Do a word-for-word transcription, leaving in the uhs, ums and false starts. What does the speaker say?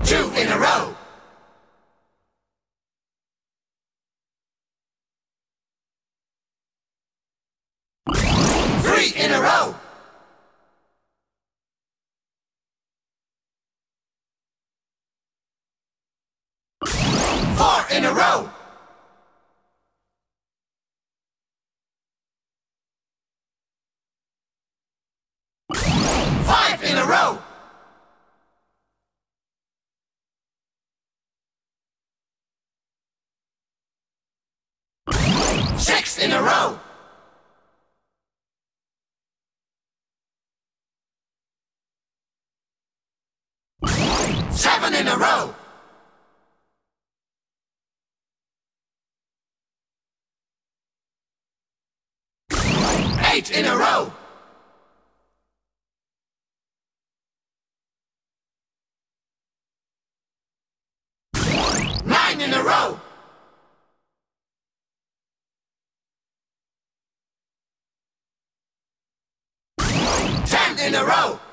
Two in a row. Three in a row. Four in a row. Five in a row. Six in a row. Seven in a row. Eight in a row. Nine in a row. Ten in a row.